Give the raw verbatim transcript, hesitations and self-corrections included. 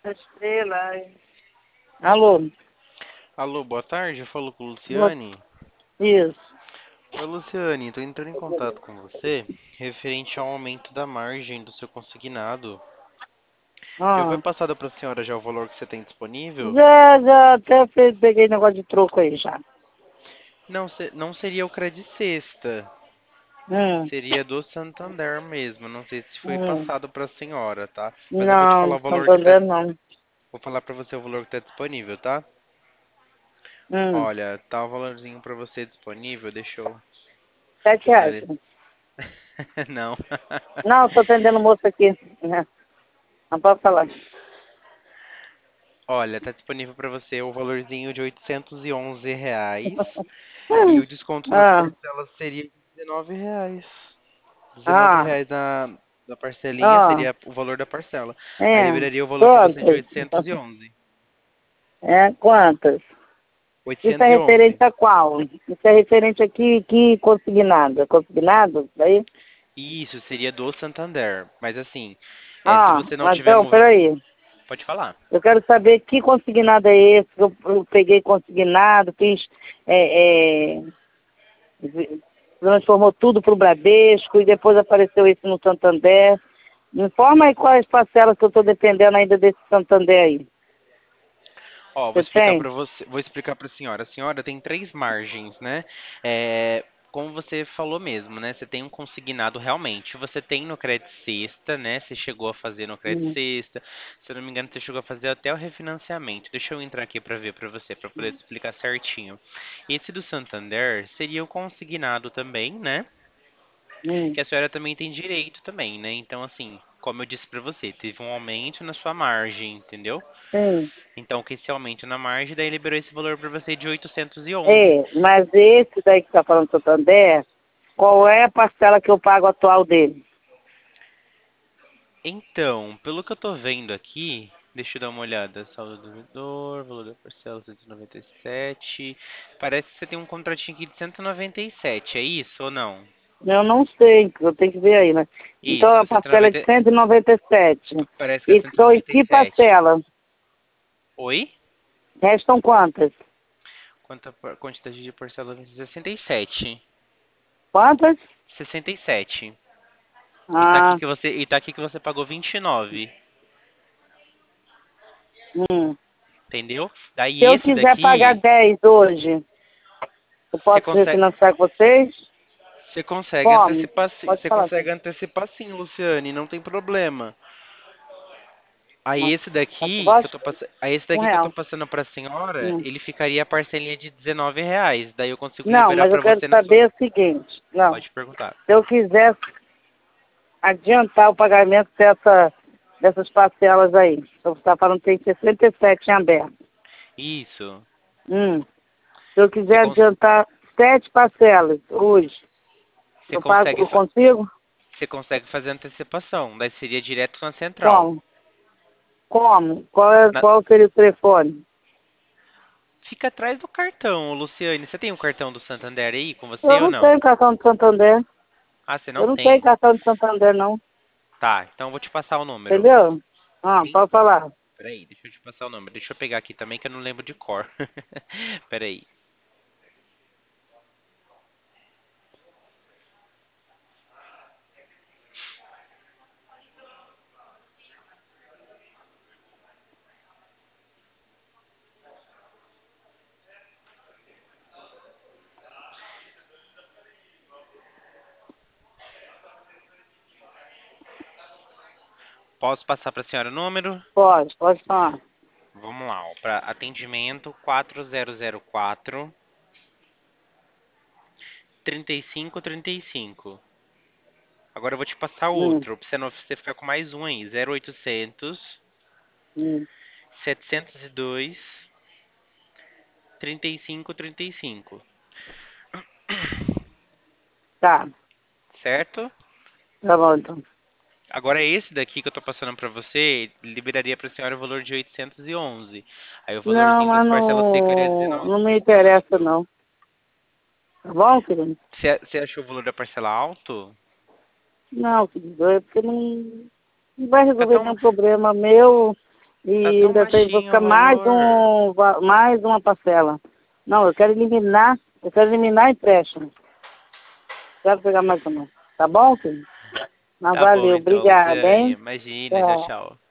Estrela. Alô? Alô, boa tarde, eu falo com Boa- Luciane. Isso. Oi, Luciane, estou entrando em contato com você referente ao aumento da margem do seu consignado. Já foi Ah. passado para a senhora já o valor que você tem disponível? Já, já até fe- peguei negócio de troco aí já. Não, se- não seria o Credit Sexta, Hum, seria do Santander mesmo. Não sei se foi hum. passado para a senhora, tá? Mas eu vou te falar Não, o valor que tá, Santander não. vou falar para você o valor que está disponível, tá? Hum. Olha, tá o valorzinho para você disponível, deixa eu Sete dar. reais. Não. Não, tô atendendo o moço aqui. É, não pode falar. Olha, tá disponível para você o valorzinho de oitocentos e onze reais e Hum. o desconto nas Ah, parcelas seria de dezenove reais. dezenove ah, reais na, na parcelinha ah. seria o valor da parcela. Aí É. liberaria o valor para você de Quantas? oitocentos e onze. É, quantas? Isso é oitocentos e onze. referente a qual? Isso é referente aqui, que consignado? Consignado? Daí? Isso seria do Santander. Mas assim, é, se Ah, você não mas tiver então, movi... peraí. Pode falar. Eu quero saber que consignado é esse, que eu, eu peguei consignado, fiz, é, é, vi- transformou tudo para o Bradesco e depois apareceu esse no Santander. Me informa aí quais parcelas que eu estou dependendo ainda desse Santander aí. Ó, vou Você explicar tem? para você, vou explicar para a senhora. A senhora tem três margens, né? É, como você falou mesmo, né? Você tem um consignado realmente. Você tem no Credit Sexta, né? Você chegou a fazer no Credit Hum, Sexta. Se eu não me engano, você chegou a fazer até o refinanciamento. Deixa eu entrar aqui para ver para você, para poder te explicar certinho. Esse do Santander seria o consignado também, né? hum, Que a senhora também tem direito também, né? Então, assim, como eu disse para você, teve um aumento na sua margem, entendeu? sim. Então, com esse aumento na margem, daí liberou esse valor para você de oitocentos e onze. É, mas esse daí que está falando do Santander, qual é a parcela que eu pago atual dele? Então, pelo que eu tô vendo aqui, deixa eu dar uma olhada. Saldo do devedor, valor da parcela cento e noventa e sete. Parece que você tem um contratinho aqui de cento e noventa e sete, é isso ou não? Eu não sei, eu tenho que ver aí, né? Então a Isso, parcela é de cento e noventa. cento e noventa e sete. Parece que é E são em que cento e noventa e sete. parcela? Oi? Restam quantas? Quanta par- quantidade de parcela? sessenta e sete. Quantas? sessenta e sete. E tá aqui Ah, que você, e tá aqui que você pagou vinte e nove, hum. entendeu? Se Daí eu esse quiser pagar daqui, dez hoje, eu você posso consegue. refinanciar com vocês? Você consegue Como? antecipar, sim- Pode você falar, consegue sim. antecipar sim, Luciane, não tem problema. Aí Mas, esse tá por daqui que eu baixo? tô passando, aí esse Um daqui que eu tô real. passando pra senhora, Hum. ele ficaria a parcelinha de dezenove reais. Daí eu consigo Não, liberar mas eu pra quero você na sua. saber o seguinte. Não, Pode perguntar. se eu quiser adiantar o pagamento dessa, dessas parcelas aí, você está falando que tem sessenta e sete em aberto. Isso. Hum. Se eu Você, quiser cons adiantar sete parcelas hoje, você eu pago, consegue eu fa- consigo? você consegue fazer antecipação. Daí seria direto na central. Como? Como? Qual, é, Na- qual seria o telefone? Fica atrás do cartão, Luciane. Você tem um cartão do Santander aí com você Eu ou não não? tenho cartão de Santander. Ah, você Eu não não tenho tem. cartão de Santander, não. Tá, então eu vou te passar o número. Entendeu? Ah, Sim? pode falar. Peraí, deixa eu te passar o número. Deixa eu pegar aqui também que eu não lembro de cor. Peraí. Posso passar para a senhora o número? Pode, pode falar. Vamos lá, para atendimento quatro zero zero quatro, trinta e cinco trinta e cinco. Agora eu vou te passar Hum, outro, para você não você ficar com mais um aí. zero oitocentos, hum. setecentos e dois, trinta e cinco trinta e cinco. Tá, Certo? tá bom então. Agora esse daqui que eu tô passando para você, liberaria para a senhora o valor de oitocentos e onze. Aí o Não, valorzinho das mas parcelas ficaria não, dezenove. não me interessa, não. Tá bom, querido? Você você achou o valor da parcela alto? Não, querido, é porque não, não vai Fica resolver tão, nenhum problema meu. E Tá tão ainda tem, vou baixinho ficar o mais, valor. um, va- mais uma parcela. Não, eu quero eliminar, eu quero eliminar empréstimo. Quero pegar mais uma. Tá bom, filho? Mas Tá bom, valeu, então, obrigada, Dani. hein? Imagina, tchau, Tchau. tchau.